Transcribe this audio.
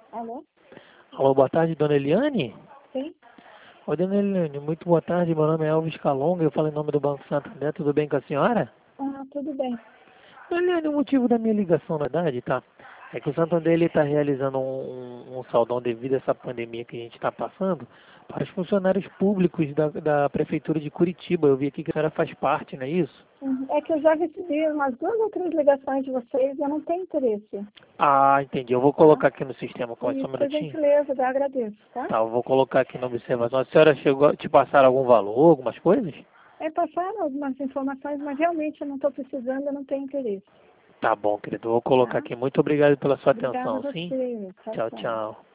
Alô? Alô, boa tarde, dona Eliane? Sim? Oi, dona Eliane, muito boa tarde, meu nome é Elvis Calonga, eu falo em nome do Banco Santander, tudo bem com a senhora? Ah, tudo bem. Dona Eliane, o motivo da minha ligação, na verdade, tá? É que o Santander está realizando um saudão devido a essa pandemia que a gente está passando para os funcionários públicos da Prefeitura de Curitiba. Eu vi aqui que a senhora faz parte, não é isso? É que eu já recebi umas 2 ou 3 ligações de vocês e eu não tenho interesse, Ah, entendi. Eu vou tá? colocar aqui no sistema, só E um por minutinho. gentileza, eu agradeço, tá? Tá, eu vou colocar aqui na observação. A senhora chegou a te passar algum valor, algumas coisas? É passar algumas informações, mas realmente eu não estou precisando, eu não tenho interesse, Tá bom, querido. Eu vou colocar tá? aqui. Muito obrigado pela sua Obrigada a atenção, sim? você. Tchau, Tchau, tchau. tchau.